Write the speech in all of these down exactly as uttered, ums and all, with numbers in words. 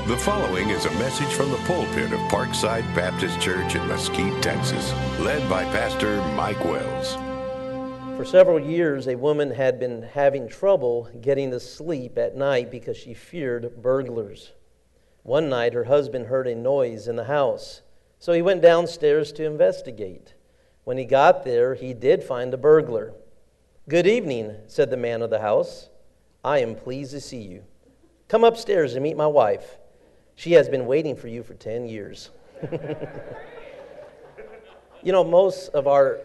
The following is a message from the pulpit of Parkside Baptist Church in Mesquite, Texas, led by Pastor Mike Wells. For several years, a woman had been having trouble getting to sleep at night because she feared burglars. One night, her husband heard a noise in the house, so he went downstairs to investigate. When he got there, he did find a burglar. "Good evening," said the man of the house. "I am pleased to see you. Come upstairs and meet my wife. She has been waiting for you for ten years. You know, most of our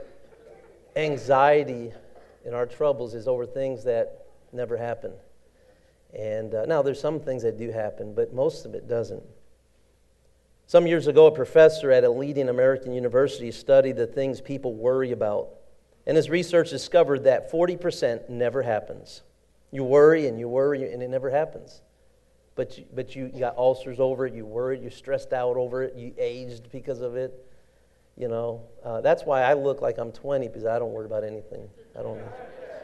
anxiety and our troubles is over things that never happen. And uh, now there's some things that do happen, but most of it doesn't. Some years ago, a professor at a leading American university studied the things people worry about. And his research discovered that forty percent never happens. You worry and you worry and it never happens. But you, but you, you got ulcers over it, you worried, you're stressed out over it, you aged because of it. You know, uh, that's why I look like I'm twenty, because I don't worry about anything. I don't know.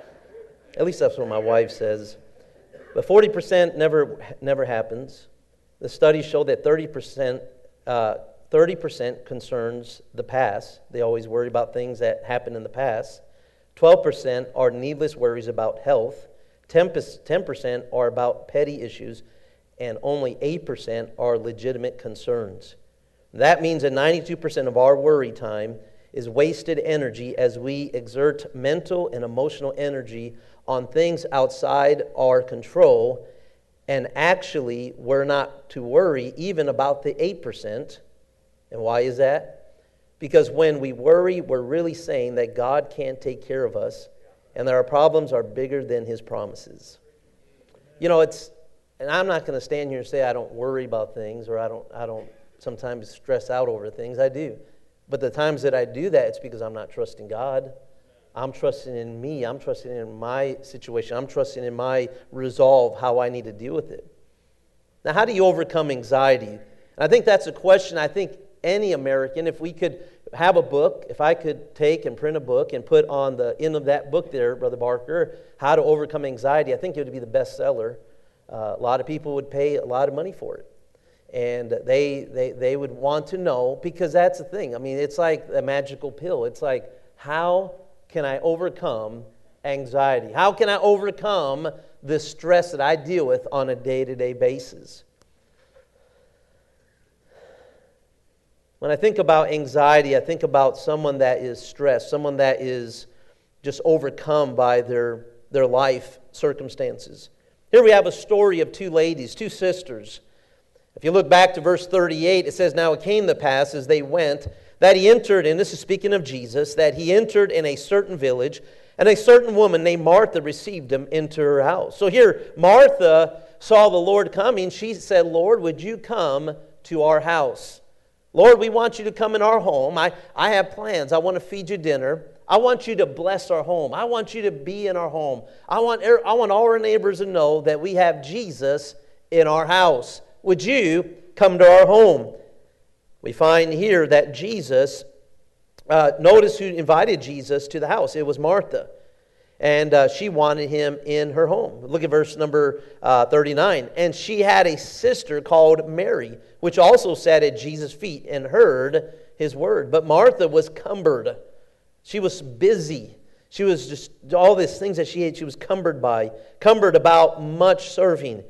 At least that's what my wife says. But forty percent never never happens. The studies show that thirty percent uh, thirty percent concerns the past. They always worry about things that happened in the past. twelve percent are needless worries about health. ten percent are about petty issues. And only eight percent are legitimate concerns. That means that ninety-two percent of our worry time is wasted energy as we exert mental and emotional energy on things outside our control, and actually we're not to worry even about the eight percent. And why is that? Because when we worry, we're really saying that God can't take care of us and that our problems are bigger than His promises. You know, it's And I'm not going to stand here and say I don't worry about things, or I don't I don't sometimes stress out over things. I do. But the times that I do that, it's because I'm not trusting God. I'm trusting in me. I'm trusting in my situation. I'm trusting in my resolve, how I need to deal with it. Now, how do you overcome anxiety? And I think that's a question I think any American, if we could have a book, if I could take and print a book and put on the end of that book there, Brother Barker, How to Overcome Anxiety, I think it would be the bestseller. Uh, a lot of people would pay a lot of money for it. And they, they they would want to know, because that's the thing. I mean, it's like a magical pill. It's like, how can I overcome anxiety? How can I overcome the stress that I deal with on a day-to-day basis? When I think about anxiety, I think about someone that is stressed, someone that is just overcome by their, their life circumstances. Here we have a story of two ladies, two sisters. If you look back to verse thirty-eight, it says, "Now it came to pass as they went, that he entered," and this is speaking of Jesus, "that he entered in a certain village, and a certain woman named Martha received him into her house." So here, Martha saw the Lord coming. She said, "Lord, would you come to our house? Lord, we want you to come in our home. I, I have plans. I want to feed you dinner. I want you to bless our home. I want you to be in our home. I want, I want all our neighbors to know that we have Jesus in our house. Would you come to our home?" We find here that Jesus, uh, notice who invited Jesus to the house. It was Martha. And uh, she wanted him in her home. Look at verse number uh, thirty-nine. "And she had a sister called Mary, which also sat at Jesus' feet and heard his word. But Martha was cumbered." She was busy. She was just all these things that she had, she was cumbered by, cumbered about much serving.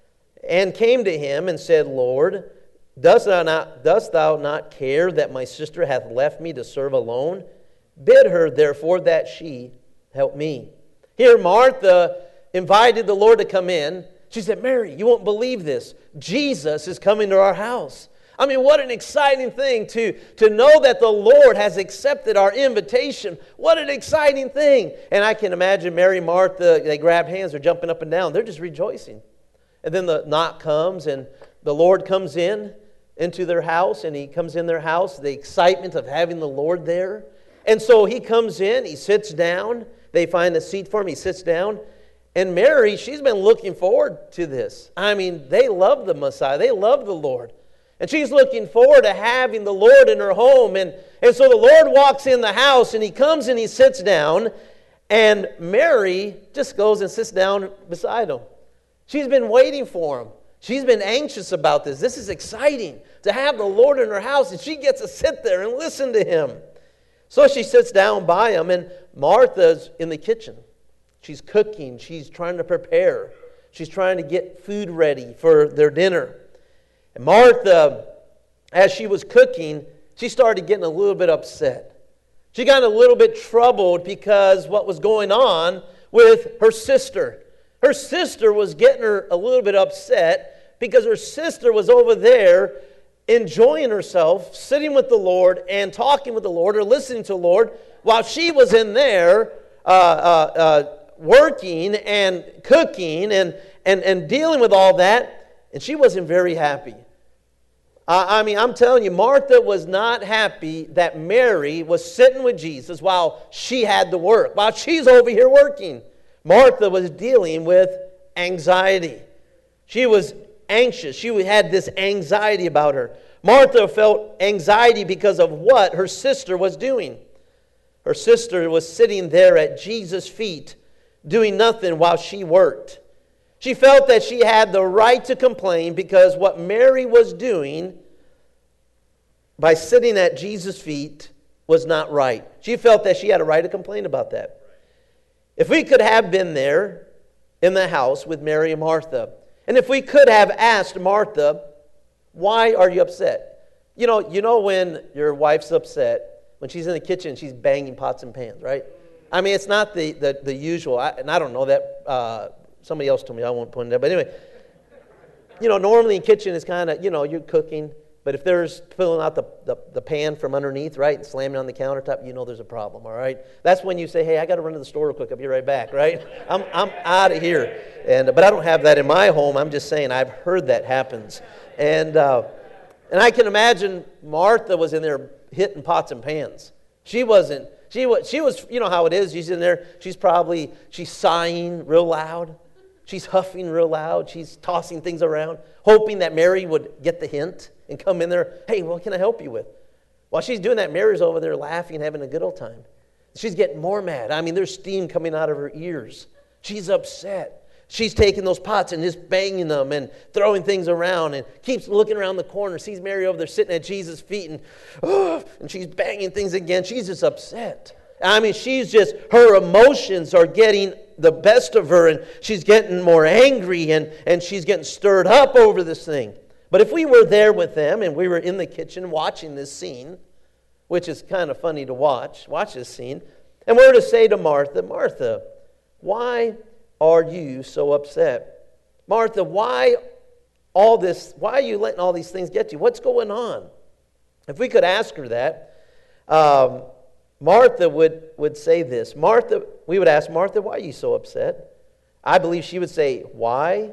"And came to him and said, Lord, dost thou not, dost thou not care that my sister hath left me to serve alone? Bid her therefore that she help me." Here Martha invited the Lord to come in. She said, "Mary, you won't believe this. Jesus is coming to our house." I mean, what an exciting thing to, to know that the Lord has accepted our invitation. What an exciting thing. And I can imagine Mary and Martha, they grab hands, they're jumping up and down. They're just rejoicing. And then the knock comes and the Lord comes in into their house, and he comes in their house, the excitement of having the Lord there. And so he comes in, he sits down, they find a seat for him, he sits down. And Mary, she's been looking forward to this. I mean, they love the Messiah, they love the Lord. And she's looking forward to having the Lord in her home. And, and so the Lord walks in the house, and he comes and he sits down. And Mary just goes and sits down beside him. She's been waiting for him. She's been anxious about this. This is exciting to have the Lord in her house, and she gets to sit there and listen to him. So she sits down by him, and Martha's in the kitchen. She's cooking. She's trying to prepare. She's trying to get food ready for their dinner. And Martha, as she was cooking, she started getting a little bit upset. She got a little bit troubled because what was going on with her sister. Her sister was getting her a little bit upset because her sister was over there enjoying herself, sitting with the Lord and talking with the Lord or listening to the Lord, while she was in there uh, uh, uh, working and cooking and, and, and dealing with all that, and she wasn't very happy. Uh, I mean, I'm telling you, Martha was not happy that Mary was sitting with Jesus while she had to work, while she's over here working. Martha was dealing with anxiety. She was anxious. She had this anxiety about her. Martha felt anxiety because of what her sister was doing. Her sister was sitting there at Jesus' feet doing nothing while she worked. She felt that she had the right to complain because what Mary was doing by sitting at Jesus' feet was not right. She felt that she had a right to complain about that. If we could have been there in the house with Mary and Martha, and if we could have asked Martha, why are you upset? You know, you know when your wife's upset, when she's in the kitchen, she's banging pots and pans, right? I mean, it's not the, the, the usual, I, and I don't know that, uh, somebody else told me, I won't point it out, but anyway, you know, normally in kitchen is kind of, you know, you're cooking, but if there's pulling out the, the, the pan from underneath, right, and slamming on the countertop, you know there's a problem, all right? That's when you say, hey, I got to run to the store real quick, I'll be right back, right? I'm I'm out of here. And But I don't have that in my home. I'm just saying I've heard that happens. And, uh, and I can imagine Martha was in there hitting pots and pans. She wasn't. She was, she was, you know how it is. She's in there. She's probably, she's sighing real loud. She's huffing real loud. She's tossing things around, hoping that Mary would get the hint and come in there. Hey, what can I help you with? While she's doing that, Mary's over there laughing and having a good old time. She's getting more mad. I mean, there's steam coming out of her ears. She's upset. She's taking those pots and just banging them and throwing things around and keeps looking around the corner, sees Mary over there sitting at Jesus' feet, and, oh, and she's banging things again. She's just upset. I mean, she's just, her emotions are getting the best of her, and she's getting more angry, and, and she's getting stirred up over this thing. But if we were there with them and we were in the kitchen watching this scene, which is kind of funny to watch, watch this scene, and we were to say to Martha, Martha, why are you so upset? Martha, why all this, why are you letting all these things get you? What's going on? If we could ask her that, um, Martha would, would say this. Martha, we would ask Martha, why are you so upset? I believe she would say, why?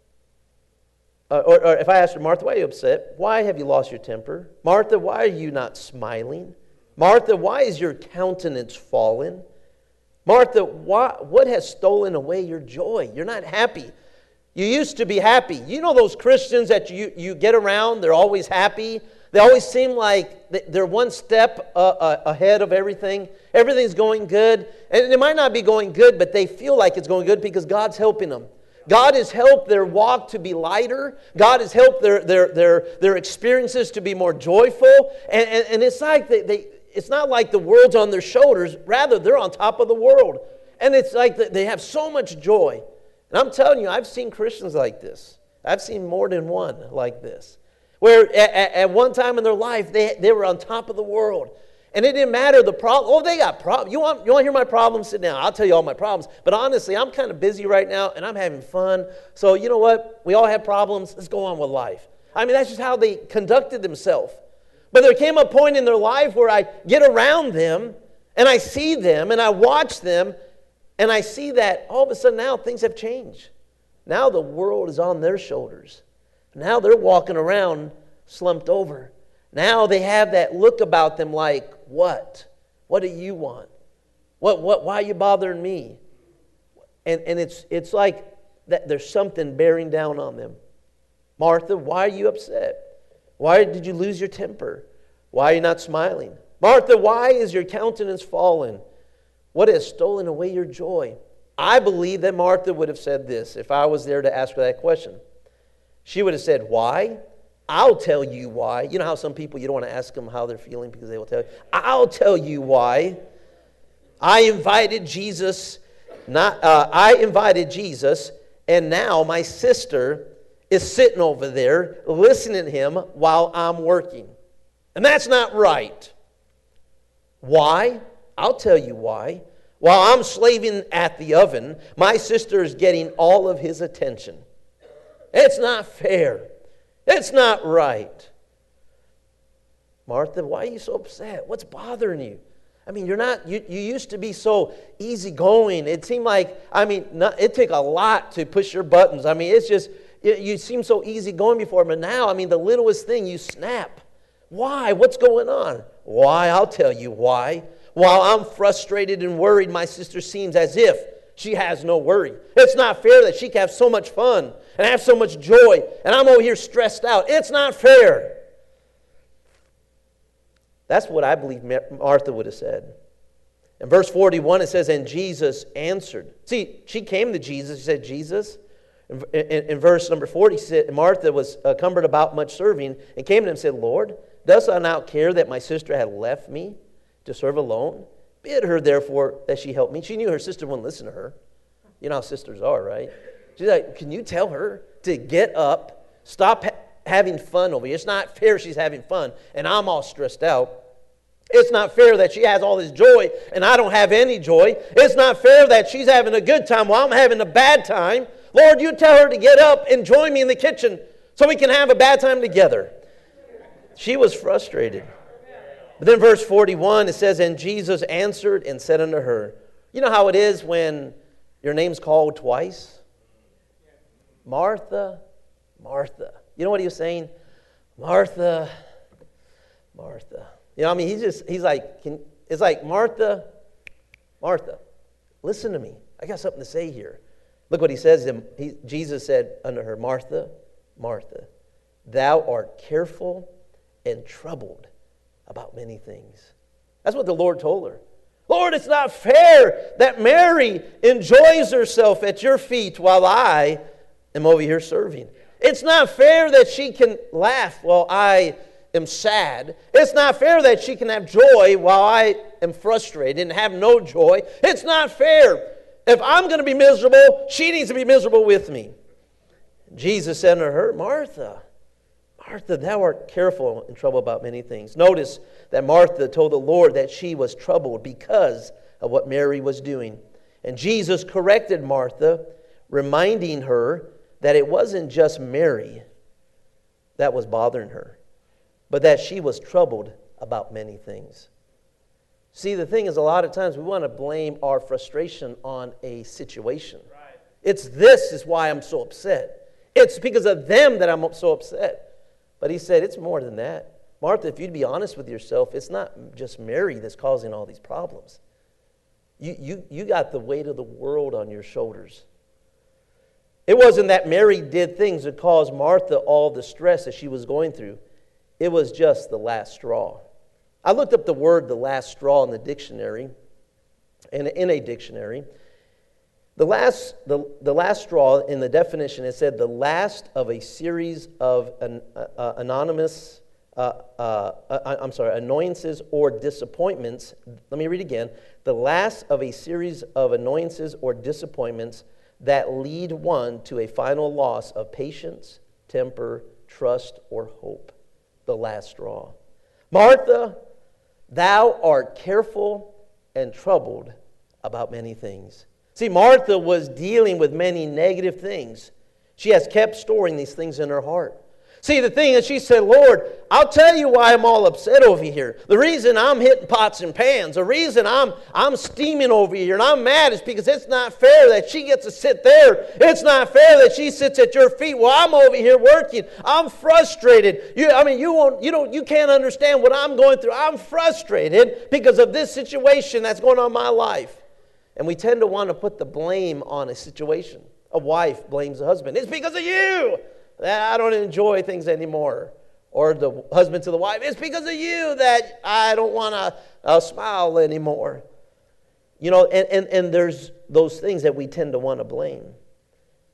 Uh, or, or if I asked her, Martha, why are you upset? Why have you lost your temper? Martha, why are you not smiling? Martha, why is your countenance fallen? Martha, why, what has stolen away your joy? You're not happy. You used to be happy. You know those Christians that you, you get around, they're always happy. They always seem like they're one step uh, uh, ahead of everything. Everything's going good. And it might not be going good, but they feel like it's going good because God's helping them. God has helped their walk to be lighter. God has helped their, their, their, their experiences to be more joyful. And, and, and it's like they... they It's not like the world's on their shoulders. Rather, they're on top of the world. And it's like they have so much joy. And I'm telling you, I've seen Christians like this. I've seen more than one like this. Where at, at one time in their life, they, they were on top of the world. And it didn't matter the problem. Oh, they got problems. You want, you want to hear my problems? Sit down. I'll tell you all my problems. But honestly, I'm kind of busy right now, and I'm having fun. So you know what? We all have problems. Let's go on with life. I mean, that's just how they conducted themselves. But there came a point in their life where I get around them, and I see them, and I watch them, and I see that all of a sudden now things have changed. Now the world is on their shoulders. Now they're walking around slumped over. Now they have that look about them like, what? What do you want? What? What? Why are you bothering me? And, and it's, it's like that there's something bearing down on them. Martha, why are you upset? Why did you lose your temper? Why are you not smiling? Martha, why is your countenance fallen? What has stolen away your joy? I believe that Martha would have said this if I was there to ask her that question. She would have said, why? I'll tell you why. You know how some people, you don't want to ask them how they're feeling because they will tell you. I'll tell you why. I invited Jesus, not uh, I invited Jesus, and now my sister is sitting over there listening to him while I'm working. And that's not right. Why? I'll tell you why. While I'm slaving at the oven, my sister is getting all of his attention. It's not fair. It's not right. Martha, why are you so upset? What's bothering you? I mean, you're not, you, you used to be so easygoing. It seemed like, I mean, not, it took a lot to push your buttons. I mean, it's just, you, you seem so easygoing before, but now, I mean, the littlest thing, you snap. Why? What's going on? Why? I'll tell you why. While I'm frustrated and worried, my sister seems as if she has no worry. It's not fair that she can have so much fun and have so much joy, and I'm over here stressed out. It's not fair. That's what I believe Martha would have said. In verse forty-one, it says, and Jesus answered. See, she came to Jesus. She said, Jesus. In, in, in verse number forty, Martha was uh, cumbered about much serving and came to him and said, Lord, dost thou not care that my sister had left me to serve alone? Bid her, therefore, that she help me. She knew her sister wouldn't listen to her. You know how sisters are, right? She's like, can you tell her to get up, stop ha- having fun over here? It's not fair she's having fun, and I'm all stressed out. It's not fair that she has all this joy, and I don't have any joy. It's not fair that she's having a good time while I'm having a bad time. Lord, you tell her to get up and join me in the kitchen so we can have a bad time together. She was frustrated. But then verse forty-one, it says, and Jesus answered and said unto her, you know how it is when your name's called twice? Martha, Martha. You know what he was saying? Martha, Martha. You know, I mean, he's just, he's like, can, it's like, Martha, Martha, listen to me. I got something to say here. Look what he says. He, Jesus said unto her, Martha, Martha, thou art careful and troubled about many things. That's what the Lord told her. Lord, it's not fair that Mary enjoys herself at your feet while I am over here serving. It's not fair that she can laugh while I am sad. It's not fair that she can have joy while I am frustrated and have no joy. It's not fair. If I'm going to be miserable, she needs to be miserable with me. Jesus said to her, Martha, Martha, thou art careful and troubled about many things. Notice that Martha told the Lord that she was troubled because of what Mary was doing. And Jesus corrected Martha, reminding her that it wasn't just Mary that was bothering her, but that she was troubled about many things. See, the thing is, a lot of times we want to blame our frustration on a situation. Right. It's this is why I'm so upset. It's because of them that I'm so upset. But he said, it's more than that. Martha, if you'd be honest with yourself, it's not just Mary that's causing all these problems. You, you, you got the weight of the world on your shoulders. It wasn't that Mary did things that caused Martha all the stress that she was going through. It was just the last straw. I looked up the word the last straw in the dictionary, in, in a dictionary. The last, the, the last straw in the definition, it said the last of a series of an, uh, anonymous, uh, uh, uh, I'm sorry, annoyances or disappointments. Let me read again. The last of a series of annoyances or disappointments that lead one to a final loss of patience, temper, trust, or hope. The last straw. Martha, thou art careful and troubled about many things. See, Martha was dealing with many negative things. She has kept storing these things in her heart. See, the thing is, she said, Lord, I'll tell you why I'm all upset over here. The reason I'm hitting pots and pans, the reason I'm I'm steaming over here and I'm mad is because it's not fair that she gets to sit there. It's not fair that she sits at your feet while I'm over here working. I'm frustrated. You, I mean, you won't, you don't, you can't understand what I'm going through. I'm frustrated because of this situation that's going on in my life. And we tend to want to put the blame on a situation. A wife blames the husband. It's because of you that I don't enjoy things anymore. Or the husband to the wife, it's because of you that I don't want to uh, smile anymore. You know, and, and, and there's those things that we tend to want to blame.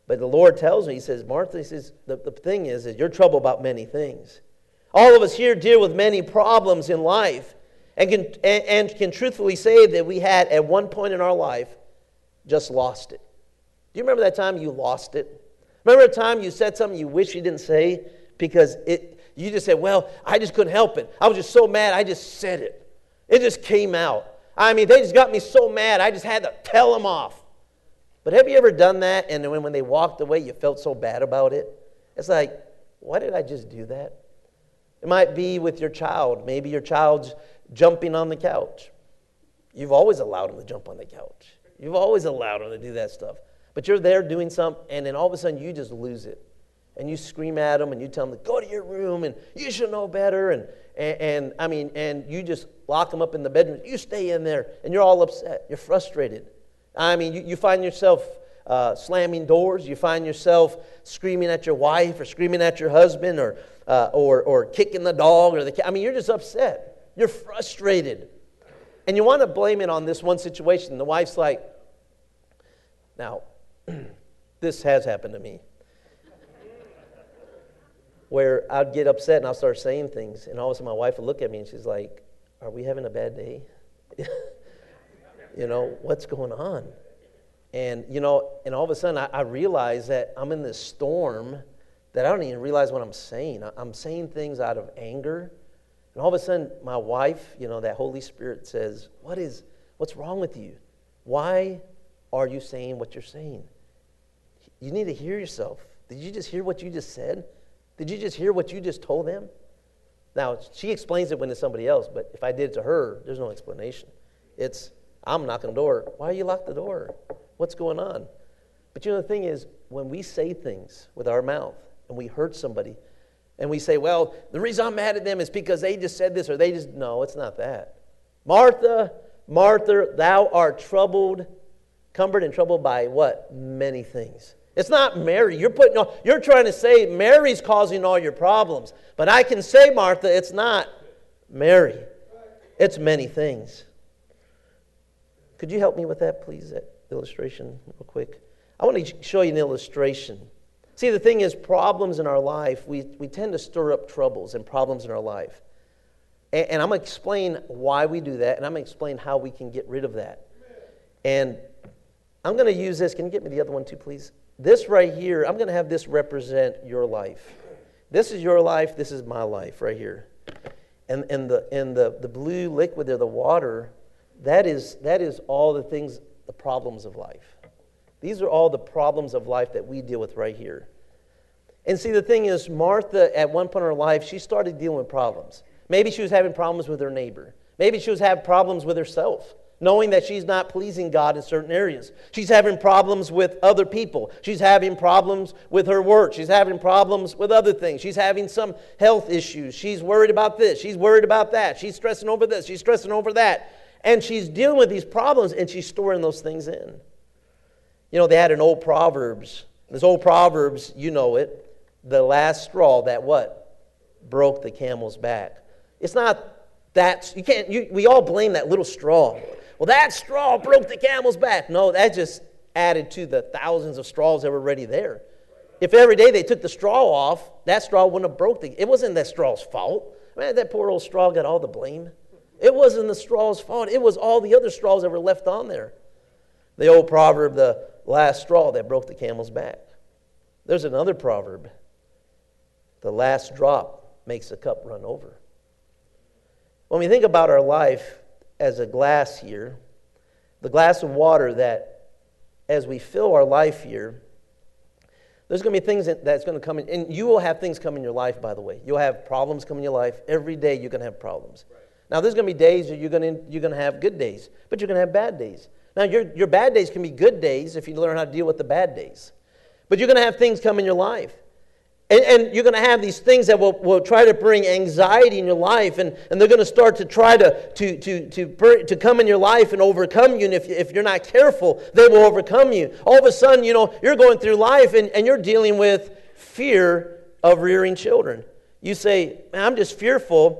But the Lord tells me, he says, Martha, he says, the, the thing is, is you're troubled about many things. All of us here deal with many problems in life and can, and, and can truthfully say that we had at one point in our life just lost it. Do you remember that time you lost it? Remember a time you said something you wish you didn't say because it you just said, well, I just couldn't help it. I was just so mad, I just said it. It just came out. I mean, they just got me so mad, I just had to tell them off. But have you ever done that, and then when, when they walked away, you felt so bad about it? It's like, why did I just do that? It might be with your child. Maybe your child's jumping on the couch. You've always allowed them to jump on the couch. You've always allowed them to do that stuff. But you're there doing something, and then all of a sudden you just lose it. And you scream at them, and you tell them to go to your room, and you should know better. And, and, and I mean, and you just lock them up in the bedroom. You stay in there, and you're all upset. You're frustrated. I mean, you, you find yourself uh, slamming doors. You find yourself screaming at your wife or screaming at your husband or uh, or, or kicking the dog. or the cat. I mean, you're just upset. You're frustrated. And you want to blame it on this one situation. The wife's like, now, this has happened to me, where I'd get upset and I'll start saying things, and all of a sudden my wife would look at me and she's like, are we having a bad day? You know, what's going on? And, you know, and all of a sudden I, I realize that I'm in this storm that I don't even realize what I'm saying. I, I'm saying things out of anger. And all of a sudden my wife, you know, that Holy Spirit says, what is, what's wrong with you? Why are you saying what you're saying? You need to hear yourself. Did you just hear what you just said? Did you just hear what you just told them? Now, she explains it when it's somebody else, but if I did it to her, there's no explanation. It's, I'm knocking the door. Why you lock the door? What's going on? But you know, the thing is, when we say things with our mouth and we hurt somebody and we say, well, the reason I'm mad at them is because they just said this or they just, no, it's not that. Martha, Martha, thou art troubled, cumbered and troubled by what? Many things. It's not Mary. You're putting on, you're trying to say Mary's causing all your problems. But I can say, Martha, it's not Mary. It's many things. Could you help me with that, please, that illustration real quick? I want to show you an illustration. See, the thing is, problems in our life, we, we tend to stir up troubles and problems in our life. And, and I'm going to explain why we do that, and I'm going to explain how we can get rid of that. And I'm going to use this. Can you get me the other one too, please? This right here, I'm going to have this represent your life. This is your life. This is my life right here. And, and, the, and the, the blue liquid there, the water, that is, that is all the things, the problems of life. These are all the problems of life that we deal with right here. And see, the thing is, Martha, at one point in her life, she started dealing with problems. Maybe she was having problems with her neighbor. Maybe she was having problems with herself, knowing that she's not pleasing God in certain areas. She's having problems with other people. She's having problems with her work. She's having problems with other things. She's having some health issues. She's worried about this. She's worried about that. She's stressing over this. She's stressing over that. And she's dealing with these problems, and she's storing those things in. You know, they had an old Proverbs. This old Proverbs, you know it. The last straw that what? Broke the camel's back. It's not that, you can't, you, we all blame that little straw. Well, that straw broke the camel's back. No, that just added to the thousands of straws that were already there. If every day they took the straw off, that straw wouldn't have broke the, it wasn't that straw's fault. Man, that poor old straw got all the blame. It wasn't the straw's fault. It was all the other straws that were left on there. The old proverb, the last straw that broke the camel's back. There's another proverb. The last drop makes the cup run over. When we think about our life as a glass here, the glass of water that as we fill our life here, there's going to be things that, that's going to come in. And you will have things come in your life, by the way. You'll have problems come in your life. Every day you're going to have problems. Right. Now, there's going to be days that you're going to, you're going to have good days, but you're going to have bad days. Now, your, your bad days can be good days if you learn how to deal with the bad days. But you're going to have things come in your life. And, and you're going to have these things that will, will try to bring anxiety in your life, and, and they're going to start to try to, to, to, to, to come in your life and overcome you. And if, if you're not careful, they will overcome you. All of a sudden, you know, you're going through life and, and you're dealing with fear of rearing children. You say, man, I'm just fearful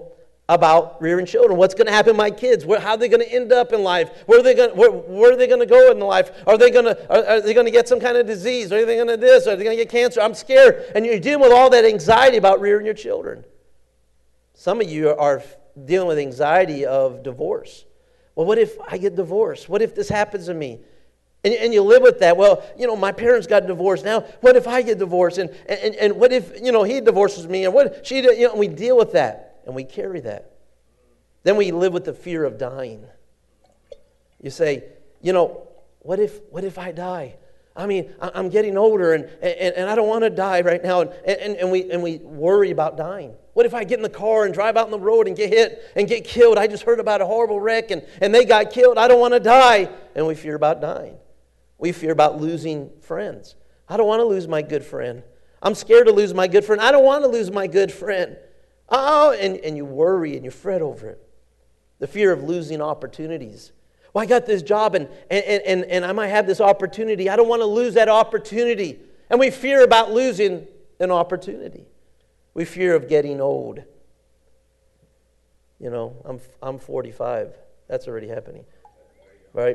about rearing children. What's going to happen to my kids? Where, how are they going to end up in life? Where are they going? Where, where are they going to go in life? Are they going to? Are, are they going to get some kind of disease? Are they going to this? Are they going to get cancer? I'm scared. And you're dealing with all that anxiety about rearing your children. Some of you are dealing with anxiety of divorce. Well, what if I get divorced? What if this happens to me? And, and you live with that. Well, you know, my parents got divorced. Now, what if I get divorced? And, and, and what if, you know, he divorces me? And what she, you know, we deal with that. And we carry that. Then we live with the fear of dying. You say, you know, what if what if I die? I mean, I'm getting older and, and, and I don't want to die right now. And, and, and, we, and we worry about dying. What if I get in the car and drive out on the road and get hit and get killed? I just heard about a horrible wreck and, and they got killed. I don't want to die. And we fear about dying. We fear about losing friends. I don't want to lose my good friend. I'm scared to lose my good friend. I don't want to lose my good friend. Oh, and, and you worry and you fret over it. The fear of losing opportunities. Well, I got this job and, and, and, and I might have this opportunity. I don't want to lose that opportunity. And we fear about losing an opportunity. We fear of getting old. You know, I'm I'm forty-five. That's already happening. Right?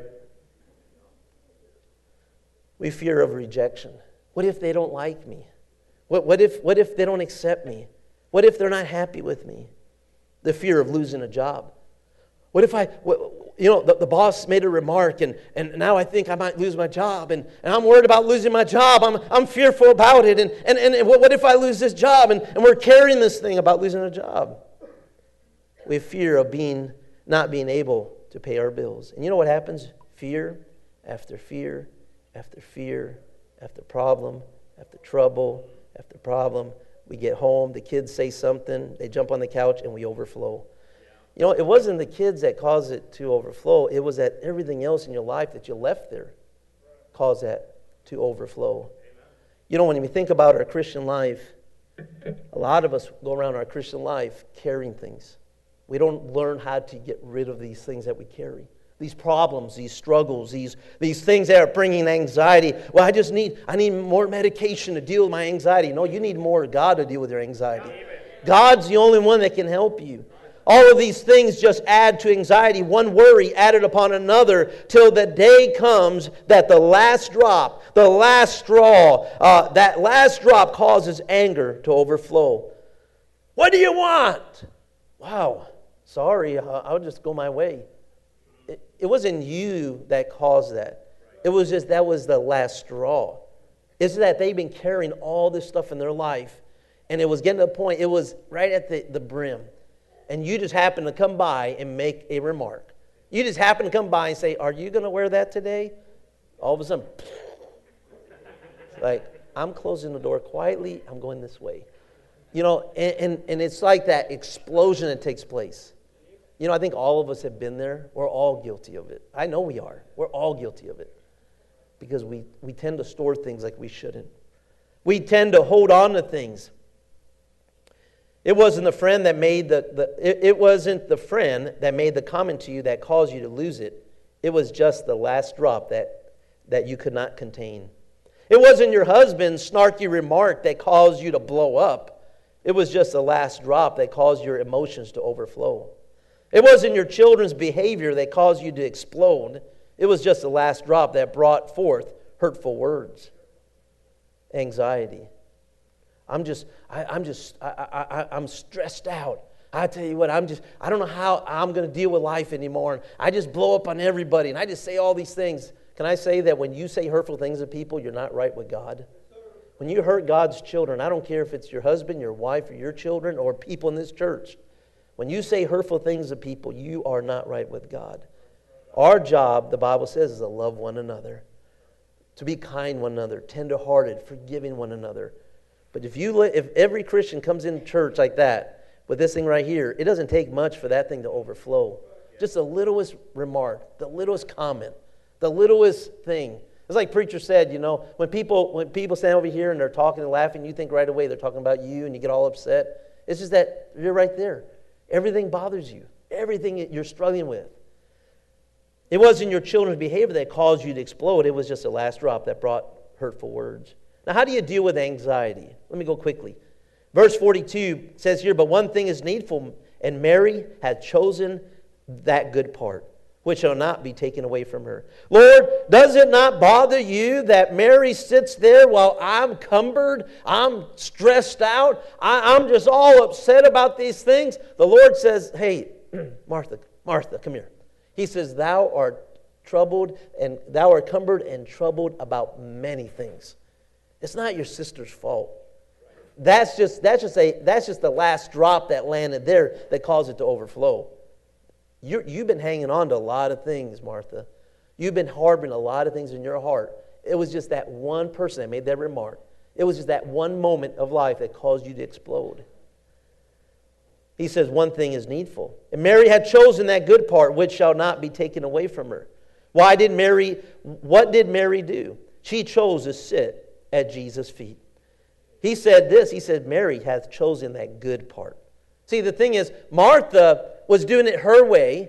We fear of rejection. What if they don't like me? What, what if what if they don't accept me? What if they're not happy with me? The fear of losing a job. What if I, what, you know, the, the boss made a remark and, and now I think I might lose my job and, and I'm worried about losing my job. I'm I'm fearful about it. And, and, and what if I lose this job? And, and we're carrying this thing about losing a job. We fear of being not being able to pay our bills. And you know what happens? Fear after fear after fear after problem after trouble after problem. We get home, the kids say something, they jump on the couch, and we overflow. You know, it wasn't the kids that caused it to overflow. It was that everything else in your life that you left there caused that to overflow. You know, when we think about our Christian life, a lot of us go around our Christian life carrying things. We don't learn how to get rid of these things that we carry. These problems, these struggles, these, these things that are bringing anxiety. Well, I just need, I need more medication to deal with my anxiety. No, you need more God to deal with your anxiety. God's the only one that can help you. All of these things just add to anxiety. One worry added upon another till the day comes that the last drop, the last straw, uh, that last drop causes anger to overflow. What do you want? Wow, sorry, uh, I'll just go my way. It, it wasn't you that caused that. It was just that was the last straw. It's that they've been carrying all this stuff in their life, and it was getting to a point, it was right at the, the brim. And you just happen to come by and make a remark. You just happen to come by and say, are you going to wear that today? All of a sudden, like, I'm closing the door quietly. I'm going this way. You know, and, and, and it's like that explosion that takes place. You know, I think all of us have been there. We're all guilty of it. I know we are. We're all guilty of it. Because we, we tend to store things like we shouldn't. We tend to hold on to things. It wasn't the friend that made the, the it, it wasn't the friend that made the comment to you that caused you to lose it. It was just the last drop that, that you could not contain. It wasn't your husband's snarky remark that caused you to blow up. It was just the last drop that caused your emotions to overflow. It wasn't your children's behavior that caused you to explode. It was just the last drop that brought forth hurtful words. Anxiety. I'm just, I, I'm just, I, I, I'm stressed out. I tell you what, I'm just, I don't know how I'm going to deal with life anymore. And I just blow up on everybody, and I just say all these things. Can I say that when you say hurtful things to people, you're not right with God? When you hurt God's children, I don't care if it's your husband, your wife, or your children, or people in this church. When you say hurtful things to people, you are not right with God. Our job, the Bible says, is to love one another, to be kind one another, tender-hearted, forgiving one another. But if you if every Christian comes in church like that, with this thing right here, it doesn't take much for that thing to overflow. Just the littlest remark, the littlest comment, the littlest thing. It's like preacher said, you know, when people when people stand over here and they're talking and laughing, you think right away they're talking about you and you get all upset. It's just that you're right there. Everything bothers you. Everything you're struggling with. It wasn't your children's behavior that caused you to explode. It was just the last drop that brought hurtful words. Now, how do you deal with anxiety? Let me go quickly. Verse forty-two says here, but one thing is needful, And Mary had chosen that good part, which shall not be taken away from her. Lord, does it not bother you that Mary sits there while I'm cumbered, I'm stressed out, I, I'm just all upset about these things? The Lord says, hey, Martha, Martha, come here. He says, thou art troubled, and thou art cumbered and troubled about many things. It's not your sister's fault. That's just that's just a that's just the last drop that landed there that caused it to overflow. You're, you've been hanging on to a lot of things, Martha. You've been harboring a lot of things in your heart. It was just that one person that made that remark. It was just that one moment of life that caused you to explode. He says one thing is needful. And Mary had chosen that good part, which shall not be taken away from her. Why did Mary, what did Mary do? She chose to sit at Jesus' feet. He said this, he said, Mary hath chosen that good part. See, the thing is, Martha was doing it her way.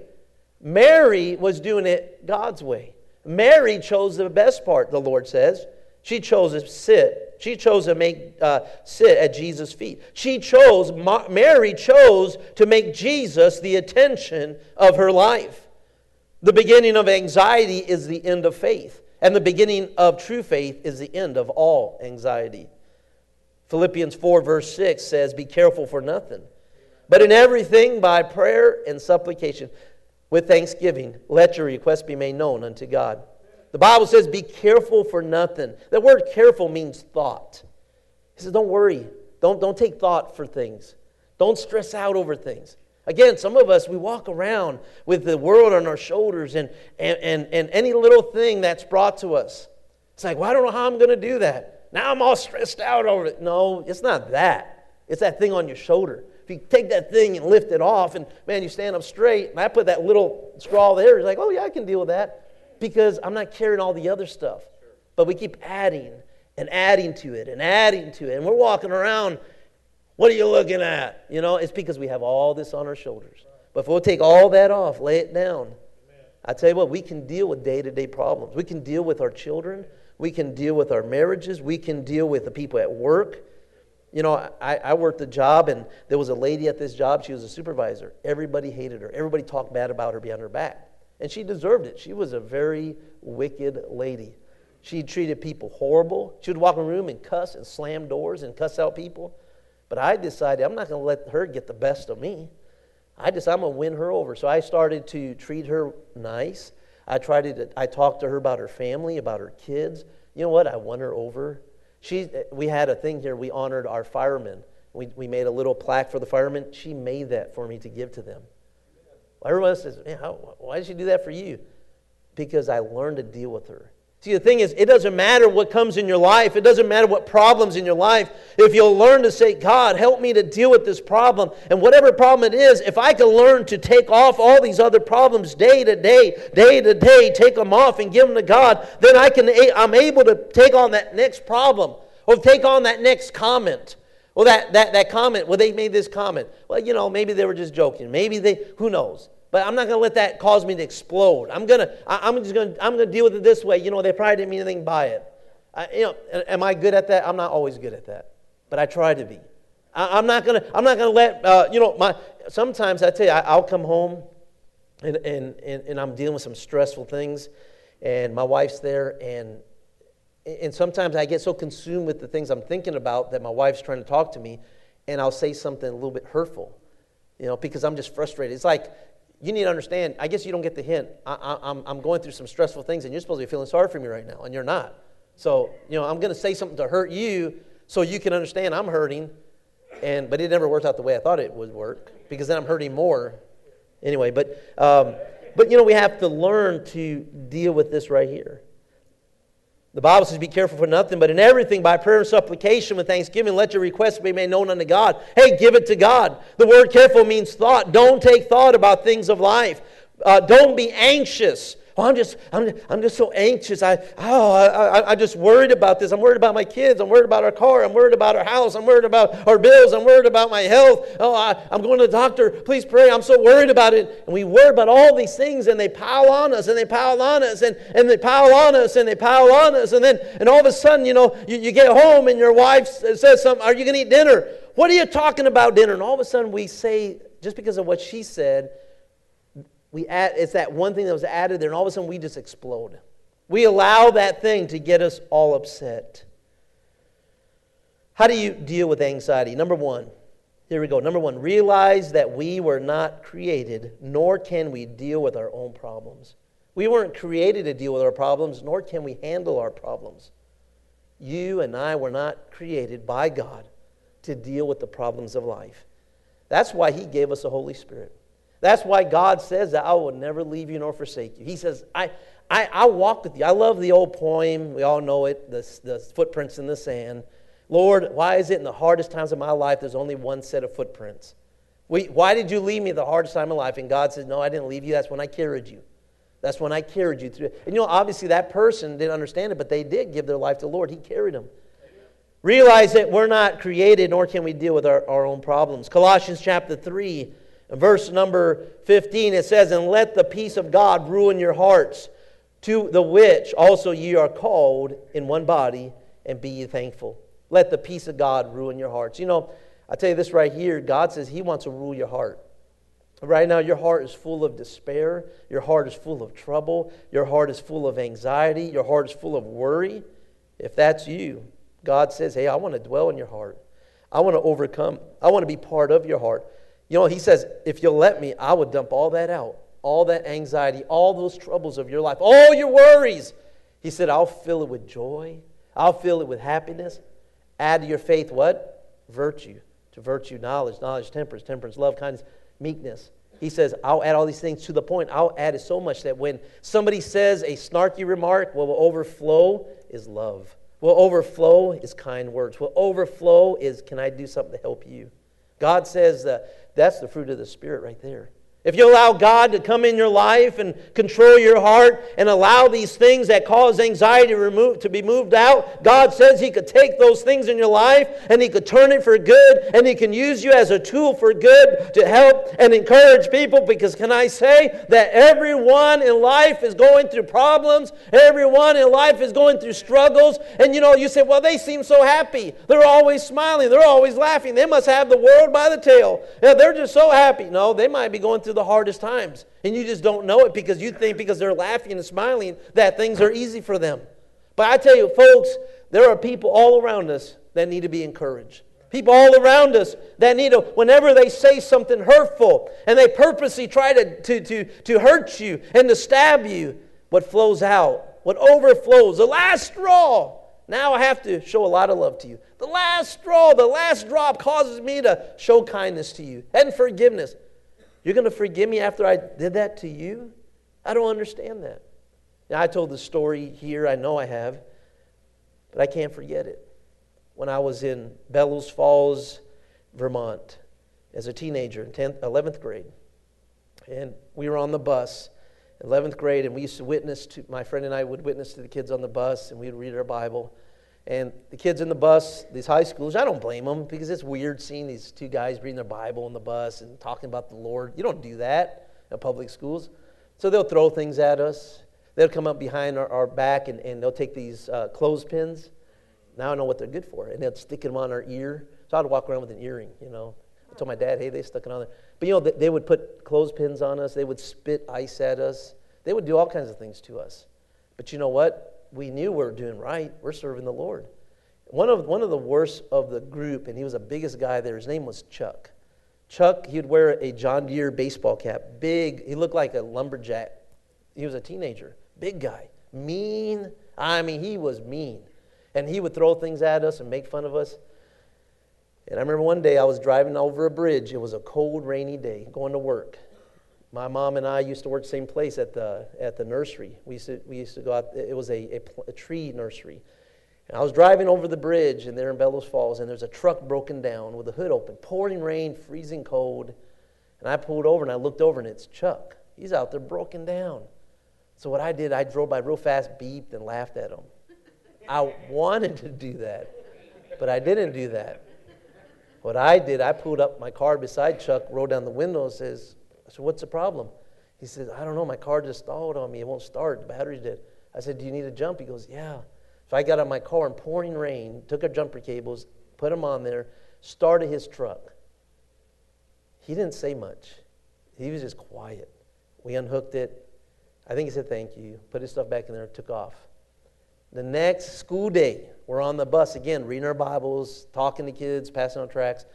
Mary was doing it God's way. Mary chose the best part, the Lord says. She chose to sit. She chose to make uh, sit at Jesus' feet. She chose, Ma- Mary chose to make Jesus the attention of her life. The beginning of anxiety is the end of faith. And the beginning of true faith is the end of all anxiety. Philippians four verse six says, be careful for nothing, but in everything by prayer and supplication with thanksgiving, let your requests be made known unto God. The Bible says, be careful for nothing. That word careful means thought. He says, don't worry. Don't, don't take thought for things. Don't stress out over things. Again, some of us, we walk around with the world on our shoulders and, and, and, and any little thing that's brought to us. It's like, well, I don't know how I'm going to do that. Now I'm all stressed out over it. No, it's not that. It's that thing on your shoulder. If you take that thing and lift it off and, man, you stand up straight, and I put that little straw there, it's like, oh, yeah, I can deal with that because I'm not carrying all the other stuff. But we keep adding and adding to it and adding to it. And we're walking around, what are you looking at? You know, it's because we have all this on our shoulders. But if we'll take all that off, lay it down, I tell you what, we can deal with day-to-day problems. We can deal with our children. We can deal with our marriages. We can deal with the people at work. You know, I, I worked a job, and there was a lady at this job. She was a supervisor. Everybody hated her. Everybody talked bad about her behind her back. And she deserved it. She was a very wicked lady. She treated people horrible. She would walk in a room and cuss and slam doors and cuss out people. But I decided I'm not going to let her get the best of me. I just I'm going to win her over. So I started to treat her nice. I tried to. I talked to her about her family, about her kids. You know what? I won her over. She. We had a thing here. We honored our firemen. We we made a little plaque for the firemen. She made that for me to give to them. Everyone says, man, how, why did she do that for you? Because I learned to deal with her. See, the thing is, it doesn't matter what comes in your life. It doesn't matter what problems in your life. If you'll learn to say, God, help me to deal with this problem. And whatever problem it is, if I can learn to take off all these other problems day to day, day to day, take them off and give them to God, then I can, I'm able to take on that next problem or take on that next comment. Well, that, that, that comment, well, they made this comment. Well, you know, maybe they were just joking. Maybe they, who knows? But I'm not going to let that cause me to explode. I'm going to, I'm just going to, I'm going to deal with it this way. You know, they probably didn't mean anything by it. I, you know, am I good at that? I'm not always good at that, but I try to be. I, I'm not going to, I'm not going to let, uh, you know, my. Sometimes I tell you, I, I'll come home, and, and and and I'm dealing with some stressful things, and my wife's there, and and sometimes I get so consumed with the things I'm thinking about that my wife's trying to talk to me, and I'll say something a little bit hurtful, you know, because I'm just frustrated. It's like, you need to understand, I guess you don't get the hint. I, I, I'm, I'm going through some stressful things, and you're supposed to be feeling sorry for me right now, and you're not. So, you know, I'm going to say something to hurt you so you can understand I'm hurting, and but it never worked out the way I thought it would work, because then I'm hurting more. Anyway, but, um, but you know, we have to learn to deal with this right here. The Bible says, be careful for nothing, but in everything by prayer and supplication with thanksgiving, let your requests be made known unto God. Hey, give it to God. The word careful means thought. Don't take thought about things of life. Uh, don't be anxious. Oh, I'm just, I'm, I'm just so anxious. I, oh, I, I, I'm just worried about this. I'm worried about my kids. I'm worried about our car. I'm worried about our house. I'm worried about our bills. I'm worried about my health. Oh, I, I'm going to the doctor. Please pray. I'm so worried about it. And we worry about all these things, and they pile on us, and they pile on us, and, and they pile on us, and they pile on us. And then, and all of a sudden, you know, you, you get home, and your wife says something. Are you going to eat dinner? What are you talking about dinner? And all of a sudden, we say just because of what she said, we add, it's that one thing that was added there, and all of a sudden we just explode. We allow that thing to get us all upset. How do you deal with anxiety? Number one, here we go. Number one, realize that we were not created, nor can we deal with our own problems. We weren't created to deal with our problems, nor can we handle our problems. You and I were not created by God to deal with the problems of life. That's why He gave us the Holy Spirit. That's why God says that I will never leave you nor forsake you. He says, I, I, I walk with you. I love the old poem. We all know it, the, the footprints in the sand. Lord, why is it in the hardest times of my life there's only one set of footprints? We, why did you leave me the hardest time of life? And God says, no, I didn't leave you. That's when I carried you. That's when I carried you through. And you know, obviously that person didn't understand it, but they did give their life to the Lord. He carried them. Realize that we're not created, nor can we deal with our, our own problems. Colossians chapter three, verse number fifteen, it says, and let the peace of God rule in your hearts, to the which also ye are called in one body, and be ye thankful. Let the peace of God rule in your hearts. You know, I tell you this right here, God says He wants to rule your heart. Right now, your heart is full of despair. Your heart is full of trouble. Your heart is full of anxiety. Your heart is full of worry. If that's you, God says, hey, I want to dwell in your heart. I want to overcome. I want to be part of your heart. You know, He says, if you'll let me, I would dump all that out. All that anxiety, all those troubles of your life, all your worries. He said, I'll fill it with joy. I'll fill it with happiness. Add to your faith what? Virtue. To virtue, knowledge. Knowledge, temperance. Temperance, love, kindness, meekness. He says, I'll add all these things to the point. I'll add it so much that when somebody says a snarky remark, what will overflow is love. What will overflow is kind words. What will overflow is, can I do something to help you? God says that that's the fruit of the Spirit right there. If you allow God to come in your life and control your heart and allow these things that cause anxiety to, remove, to be moved out, God says He could take those things in your life and He could turn it for good, and He can use you as a tool for good to help and encourage people. Because can I say that everyone in life is going through problems, everyone in life is going through struggles, and you know, you say, well, they seem so happy. They're always smiling. They're always laughing. They must have the world by the tail. Yeah, they're just so happy. No, they might be going through the hardest times, and you just don't know it because you think because they're laughing and smiling that things are easy for them. But I tell you, folks, there are people all around us that need to be encouraged. People all around us that need to, whenever they say something hurtful and they purposely try to, to, to, to hurt you and to stab you, what flows out, what overflows, the last straw. Now I have to show a lot of love to you. The last straw, the last drop causes me to show kindness to you and forgiveness. You're going to forgive me after I did that to you? I don't understand that. Now, I told the story here. I know I have. But I can't forget it. When I was in Bellows Falls, Vermont, as a teenager in tenth, eleventh grade. And we were on the bus, eleventh grade, and we used to witness to, my friend and I would witness to the kids on the bus, and we'd read our Bible. And the kids in the bus, these high schoolers, I don't blame them because it's weird seeing these two guys reading their Bible on the bus and talking about the Lord. You don't do that in public schools. So they'll throw things at us. They'll come up behind our, our back and, and they'll take these uh, clothespins. Now I know what they're good for. And they'll stick them on our ear. So I'd walk around with an earring, you know. I told my dad, hey, they stuck it on there. But, you know, they, they would put clothespins on us. They would spit ice at us. They would do all kinds of things to us. But you know what? We knew we were doing right. We're serving the Lord. One of one of the worst of the group, and he was the biggest guy there, his name was Chuck. Chuck, he would wear a John Deere baseball cap. Big, he looked like a lumberjack. He was a teenager. Big guy. Mean. I mean, he was mean. And he would throw things at us and make fun of us. And I remember one day I was driving over a bridge. It was a cold, rainy day, going to work. My mom and I used to work the same place at the at the nursery. We used to we used to go out. It was a, a, a tree nursery. And I was driving over the bridge, and there in Bellows Falls, and there's a truck broken down with the hood open, pouring rain, freezing cold. And I pulled over, and I looked over, and it's Chuck. He's out there broken down. So what I did, I drove by real fast, beeped, and laughed at him. I wanted to do that, but I didn't do that. What I did, I pulled up my car beside Chuck, rolled down the window, and says, I said, what's the problem? He says, I don't know, my car just stalled on me. It won't start. The battery's dead. I said, do you need a jump? He goes, yeah. So I got out of my car in pouring rain, took our jumper cables, put them on there, started his truck. He didn't say much. He was just quiet. We unhooked it. I think he said thank you, put his stuff back in there, took off. The next school day, we're on the bus again, reading our Bibles, talking to kids, passing on tracts.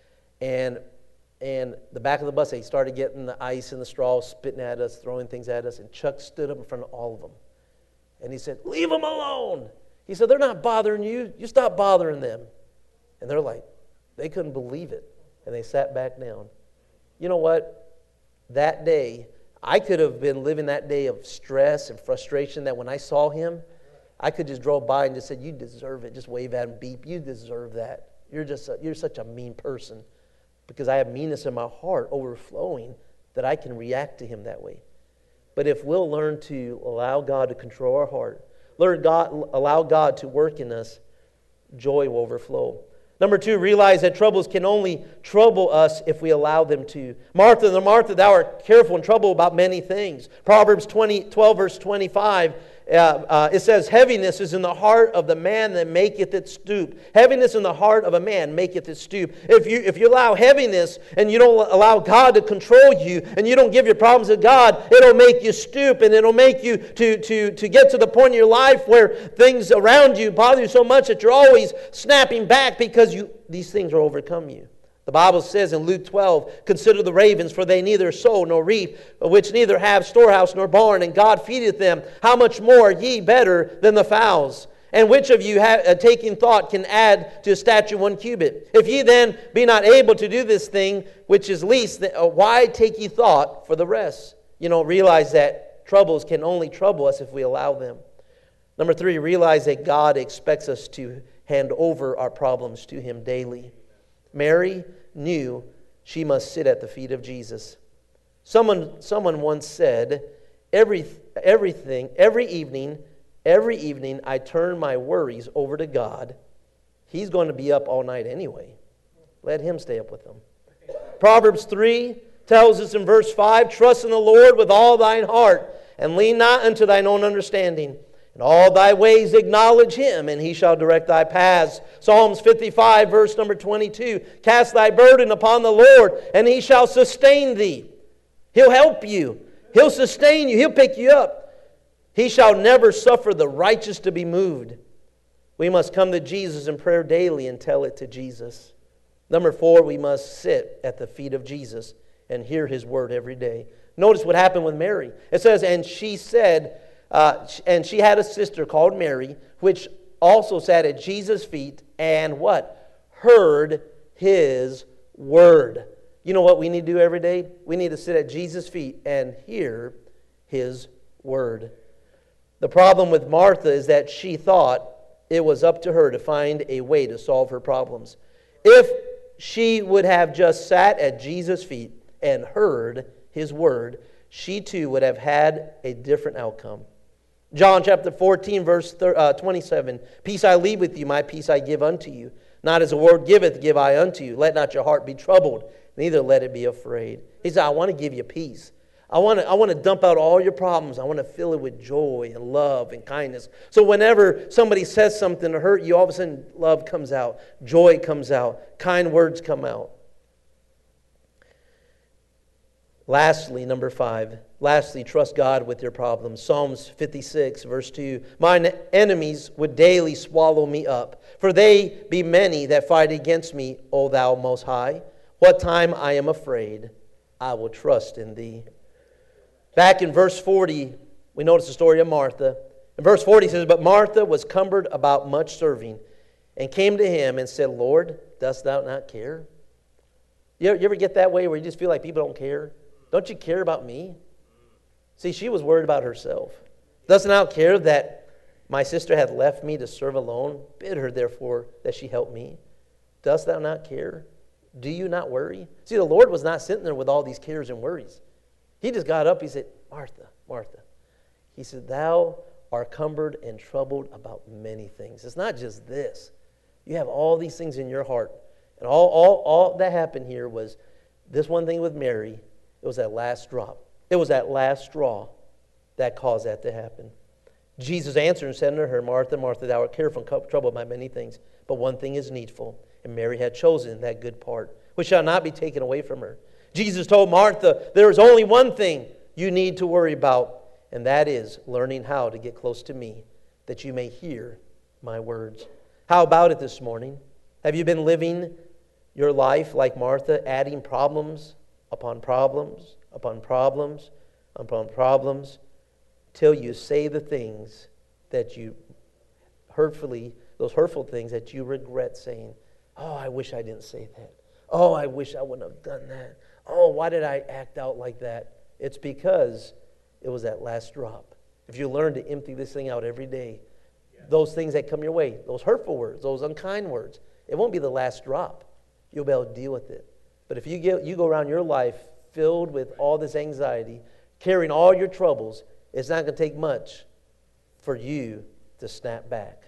And and the back of the bus, they started getting the ice and the straw, spitting at us, throwing things at us. And Chuck stood up in front of all of them. And he said, leave them alone. He said, they're not bothering you. You stop bothering them. And they're like, they couldn't believe it. And they sat back down. You know what? That day, I could have been living that day of stress and frustration that when I saw him, I could just drove by and just said, you deserve it. Just wave at him, beep. You deserve that. You're just a, you're such a mean person. Because I have meanness in my heart overflowing that I can react to him that way. But if we'll learn to allow God to control our heart, learn God, allow God to work in us, joy will overflow. Number two, realize that troubles can only trouble us if we allow them to. Martha, the Martha, thou art careful and troubled about many things. Proverbs twenty, twelve, verse twenty-five, uh, uh, it says, heaviness is in the heart of the man that maketh it stoop. Heaviness in the heart of a man maketh it stoop. If you, if you allow heaviness and you don't allow God to control you and you don't give your problems to God, it'll make you stoop and it'll make you to, to, to get to the point in your life where things around you bother you so much that you're always snapping back because you these things will overcome you. The Bible says in Luke twelve, consider the ravens, for they neither sow nor reap, which neither have storehouse nor barn, and God feedeth them. How much more ye better than the fowls? And which of you, have, uh, taking thought, can add to a stature one cubit? If ye then be not able to do this thing, which is least, uh, why take ye thought for the rest? You know, realize that troubles can only trouble us if we allow them. Number three, realize that God expects us to hand over our problems to Him daily. Mary knew she must sit at the feet of Jesus. Someone, someone once said, Every, everything, every evening, every evening I turn my worries over to God. He's going to be up all night anyway. Let Him stay up with them. Proverbs three tells us in verse five, trust in the Lord with all thine heart, and lean not unto thine own understanding. In all thy ways acknowledge Him, and He shall direct thy paths. Psalms fifty-five, verse number twenty-two. Cast thy burden upon the Lord, and He shall sustain thee. He'll help you. He'll sustain you. He'll pick you up. He shall never suffer the righteous to be moved. We must come to Jesus in prayer daily and tell it to Jesus. Number four, we must sit at the feet of Jesus and hear His word every day. Notice what happened with Mary. It says, and she said... Uh, and she had a sister called Mary, which also sat at Jesus' feet and what? Heard His word. You know what we need to do every day? We need to sit at Jesus' feet and hear His word. The problem with Martha is that she thought it was up to her to find a way to solve her problems. If she would have just sat at Jesus' feet and heard His word, she too would have had a different outcome. John chapter fourteen, verse twenty-seven. Peace I leave with you, my peace I give unto you. Not as the world giveth, give I unto you. Let not your heart be troubled, neither let it be afraid. He said, I want to give you peace. I want to, I want to dump out all your problems. I want to fill it with joy and love and kindness. So whenever somebody says something to hurt you, all of a sudden love comes out, joy comes out, kind words come out. Lastly, number five, lastly, trust God with your problems. Psalms fifty-six, verse two, mine enemies would daily swallow me up, for they be many that fight against me, O thou most high. What time I am afraid, I will trust in thee. Back in verse forty, we notice the story of Martha. In verse forty it says, but Martha was cumbered about much serving, and came to Him and said, Lord, dost thou not care? You ever, you ever get that way where you just feel like people don't care? Don't you care about me? See, she was worried about herself. Dost thou not care that my sister hath left me to serve alone? Bid her, therefore, that she help me. Dost thou not care? Do you not worry? See, the Lord was not sitting there with all these cares and worries. He just got up. He said, Martha, Martha. He said, thou art cumbered and troubled about many things. It's not just this. You have all these things in your heart. And all, all, all that happened here was this one thing with Mary. It was that last drop. It was that last straw that caused that to happen. Jesus answered and said unto her, Martha, Martha, thou art careful and troubled by many things, but one thing is needful. And Mary had chosen that good part, which shall not be taken away from her. Jesus told Martha, there is only one thing you need to worry about, and that is learning how to get close to me, that you may hear my words. How about it this morning? Have you been living your life like Martha, adding problems upon problems, upon problems, upon problems, till you say the things that you hurtfully, those hurtful things that you regret saying? Oh, I wish I didn't say that. Oh, I wish I wouldn't have done that. Oh, why did I act out like that? It's because it was that last drop. If you learn to empty this thing out every day, those things that come your way, those hurtful words, those unkind words, it won't be the last drop. You'll be able to deal with it. But if you get, you go around your life filled with all this anxiety, carrying all your troubles, it's not going to take much for you to snap back.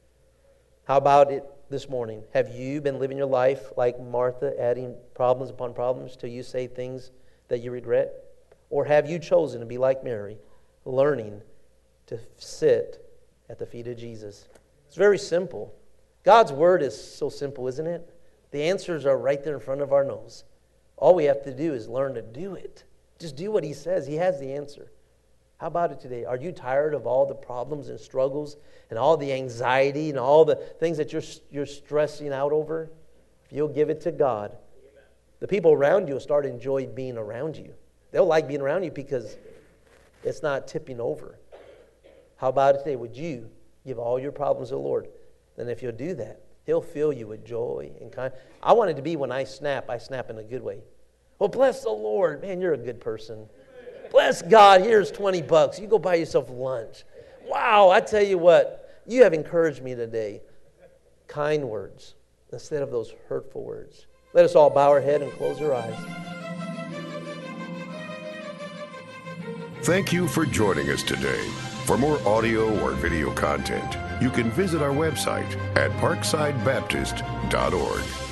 How about it this morning? Have you been living your life like Martha, adding problems upon problems till you say things that you regret? Or have you chosen to be like Mary, learning to sit at the feet of Jesus? It's very simple. God's word is so simple, isn't it? The answers are right there in front of our nose. All we have to do is learn to do it. Just do what he says. He has the answer. How about it today? Are you tired of all the problems and struggles and all the anxiety and all the things that you're, you're stressing out over? If you'll give it to God, amen, the people around you will start to enjoy being around you. They'll like being around you because it's not tipping over. How about it today? Would you give all your problems to the Lord? And if you'll do that, he'll fill you with joy and kind. I want it to be when I snap, I snap in a good way. Well, bless the Lord. Man, you're a good person. Bless God, here's twenty bucks. You go buy yourself lunch. Wow, I tell you what, you have encouraged me today. Kind words instead of those hurtful words. Let us all bow our head and close our eyes. Thank you for joining us today. For more audio or video content, you can visit our website at parkside baptist dot org.